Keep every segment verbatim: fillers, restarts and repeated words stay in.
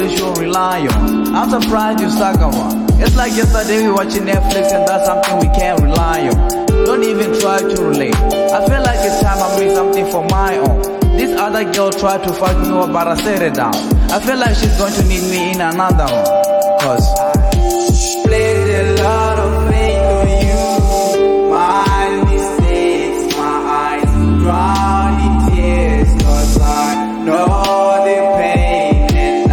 you should rely on. I'm surprised you stuck around. It's like yesterday we watching Netflix and that's something we can't rely on. Don't even try to relate. I feel like it's time I made something for my own. This other girl tried to fight me over, but I set it down. I feel like she's going to need me in another one. Cause I played a lot of fate on you. My mistakes, my eyes drown in tears. Cause I know the pain and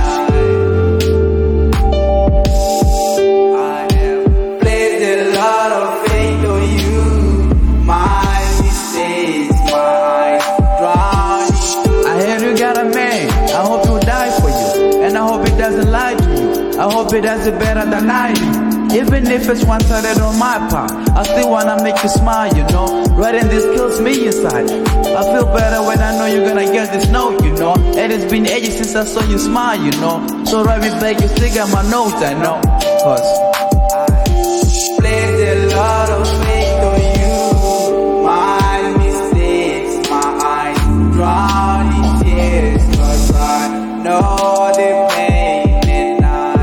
I I have played a lot of fate on you. My mistakes, my eyes drown. I heard you got a man, I hope he'll die for you. And I hope he doesn't lie to you. I hope he does it better than I do. Even if it's one-sided on my part, I still wanna make you smile, you know. Writing this kills me inside. I feel better when I know you're gonna get this note, you know. And it's been ages since I saw you smile, you know. So write me back, you still got my notes, I know. Cause I played a lot of fate on you. My mistakes, my eyes drown in tears. Cause I know the pain and I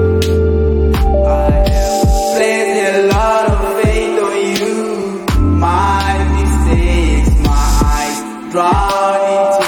I have played a lot of fate on you. My mistakes, my eyes drown in tears.